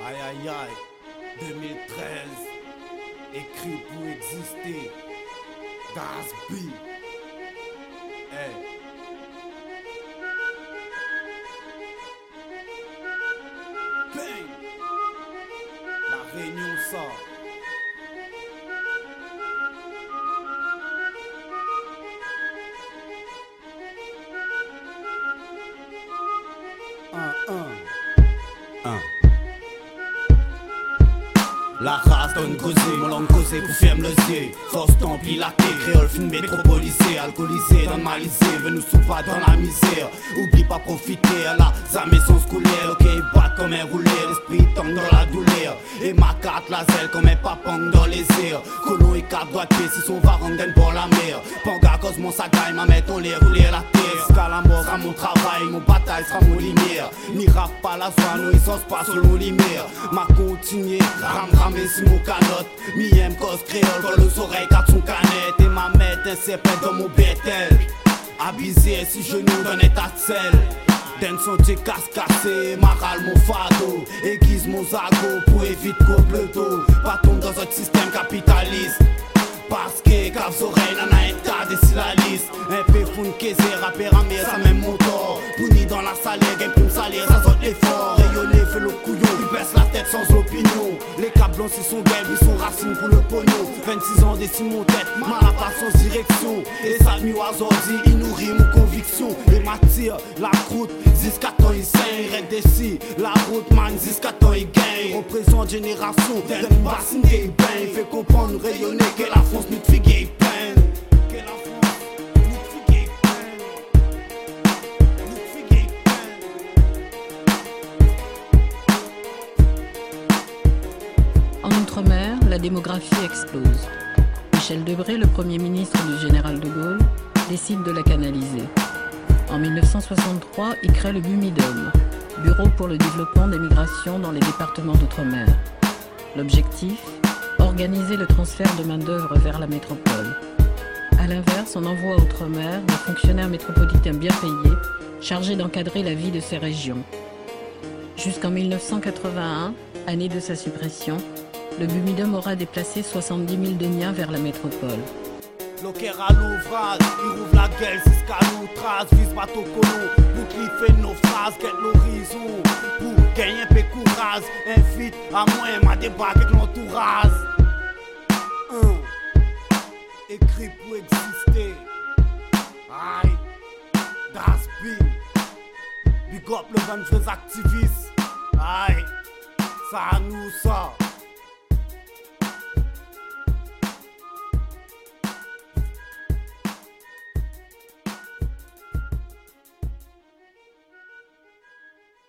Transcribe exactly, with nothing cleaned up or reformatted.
Aïe aïe aïe, deux mille treize, écrit pour exister, Das B. Hey. Bang. La Réunion sort. Un, un, un. La race donne causer, mon langue causée pour ferme le zier. Force templi laqué, créole fin métropolisé, alcoolisé, normalisé, venu sous pas dans la misère. Oublie pas profiter à la zamé sans se couler, ok, bat comme un roulé, l'esprit tangue dans la douleur. Et ma carte la zèle comme un papang dans les airs. Colon et carte droite pied, si son varangden pour la mer. Panga cause mon sagaille, ma mette on les rouler la terre. Jusqu'à la mort sera mon travail, mon bataille sera mon lumière. Ni rap pas la soie, nous ils sont pas selon lumière. Ma continuer, ram ram et si mon canotte, mi aime cause créole, quand les oreilles quatre son canette. Et ma mette un serpent dans mon bétel. Abusé si genou d'un état de sel. D'un sentier casse cassé, maral mon fado. Aiguise mon zago pour éviter coupe le dos. Pas tomber dans un système capitaliste. Parce que caves oreilles, nana état des syllalistes. Un peu fou qu'est-ce rappeur à mer, ça même moteur. Puni dans la salle, game pour me salir, ça saute l'effort. Rayonner, fait le couillon, il baisse la tête sans l'opinion. Les câbles si sont gays, ils sont racines pour le pognon. vingt-six ans, décime mon tête, mal à pas sans direction. Et ça nuit oiseau dit, il nourrit mon conviction. Et m'attire, la croûte, jusqu'à temps il saigne. Red décis, la route man, jusqu'à temps il gagne. Représente génération, d'une bassine qui baigne. Fait comprendre, rayonner, que la France nous te figue et peine. Que la France nous te figue et peine. Nous te figue et peine. En Outre-mer, la démographie explose. Michel Debré, le premier ministre du général de Gaulle, décide de la canaliser. En mille neuf cent soixante-trois, il crée le BUMIDOM, Bureau pour le développement des migrations dans les départements d'Outre-mer. L'objectif, organiser le transfert de main-d'œuvre vers la métropole. A l'inverse, on envoie outre-mer des fonctionnaires métropolitains bien payés, chargés d'encadrer la vie de ces régions. Jusqu'en mille neuf cent quatre-vingt-un, année de sa suppression, le BUMIDOM aura déplacé soixante-dix mille Deniens vers la métropole. Locker à l'ouvrage, il rouvre la gueule jusqu'à l'outrage, vise bateau colon, pour cliffer nos phrases, quête l'horizon, pour gagner un peu courage, invite à moi ma débat avec l'entourage. Un, écrit pour exister, aïe, Das B, big up le vingt-deux activistes, aïe, ça nous ça.